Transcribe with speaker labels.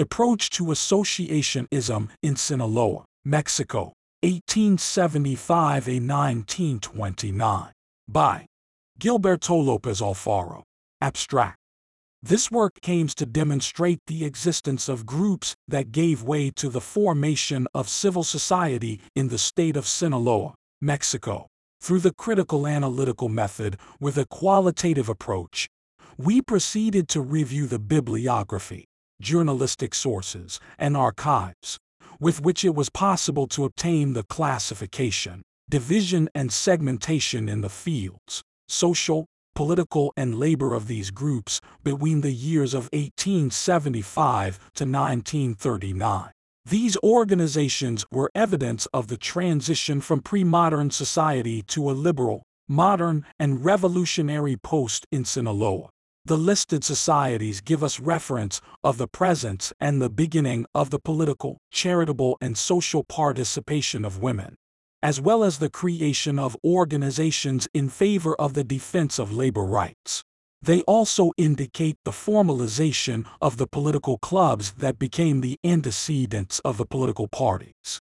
Speaker 1: Approach to Associationism in Sinaloa, Mexico, 1875–1929, by Gilberto López Alfaro. Abstract. This work aims to demonstrate the existence of groups that gave way to the formation of civil society in the state of Sinaloa, Mexico. Through the critical analytical method with a qualitative approach, we proceeded to review the bibliography, journalistic sources, and archives, with which it was possible to obtain the classification, division, and segmentation in the fields, social, political, and labor of these groups between the years of 1875 to 1939. These organizations were evidence of the transition from pre-modern society to a liberal, modern, and revolutionary post in Sinaloa. The listed societies give us reference of the presence and the beginning of the political, charitable, and social participation of women, as well as the creation of organizations in favor of the defense of labor rights. They also indicate the formalization of the political clubs that became the antecedents of the political parties.